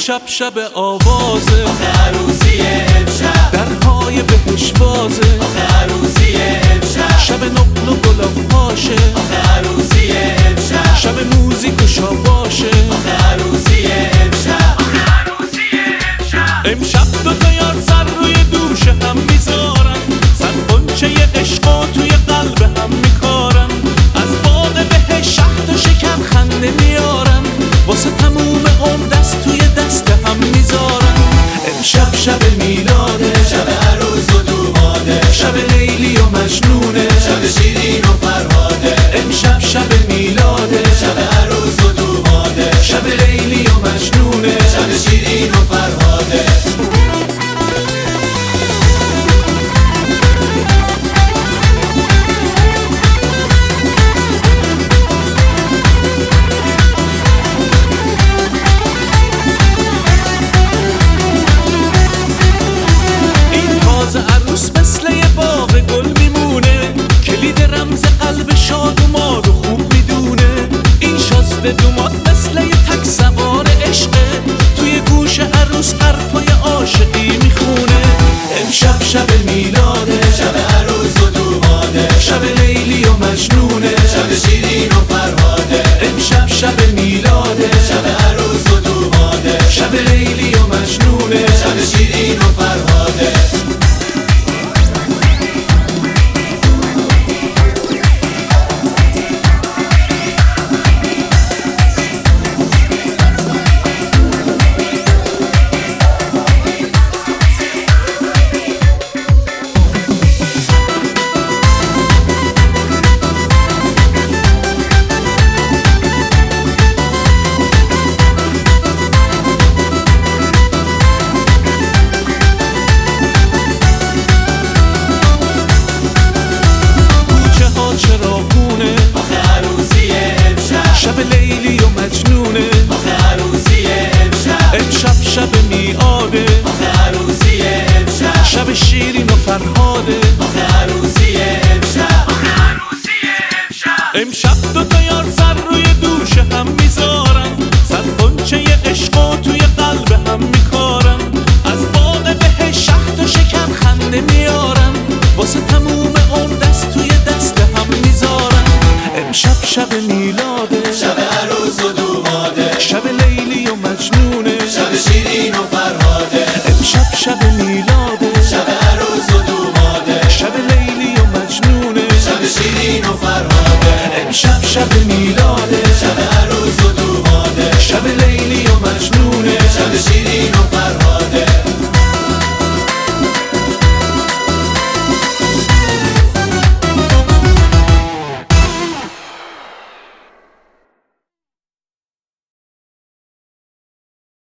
امشب شب آوازه، آخه عروسی امشب درهای بهش بازه، آخه عروسی امشب شب نقل و گلاب پاشه، آخه عروسی امشب شب موزیک و شاباشه، آخه عروسی امشب امشب دوتا یار سر روی دوش هم میذارن، صد غنچه عشق و توی قلب هم میکارن، از باغ بهش شهد و شکر خنده میارن، واسه تموم عمر دست توی دست هم میذارن. امشب شب میلاده، شب عروس و دوماده، شب لیلی و مجنونه، شب شیرین و فرهاده، امشب شب میلاده، شب عروس و دوماده، شب لیلی و مجنونه، شب شیرین و فرهاده. عروس مثل یه باغ گل میمونه، کلید رمز قلب شاد و ماد و خوب میدونه، این شازده دوماد مثل یه تک سوار عشقه، توی گوش عروس حرفای عاشقی میخونه. امشب شب میلاده، شب عروس و دوماده، شب لیلی و مجنونه، شب شیرین و فرهاده، امشب شب میلاده، شب عروس و دوماده، شب لیلی و مجنونه، شب شیرین و فرهاده. چراغونه، آخه عروسی امشب شب لیلی و مجنونه، آخه عروسی امشب امشب شب میعاده، آخه عروسی امشب شب شیرین و فرهاده، آخه عروسی امشب امشب دوتا یار سر روی دوش هم میذارن، صد غنچه عشق و توی قلب هم میکارن، از باغ بهش شهد و شکر خنده میارن، واسه تموم عمر دست توی دست هم میذارن. امشب شب میلاده، شب عروس و دوماده، شب لیلی و مجنونه، شب شیرین و فرهاده، امشب شب میلاده، شب عروس و دوماده، شب لیلی و مجنونه، شب شیرین و فرهاده. امشب شب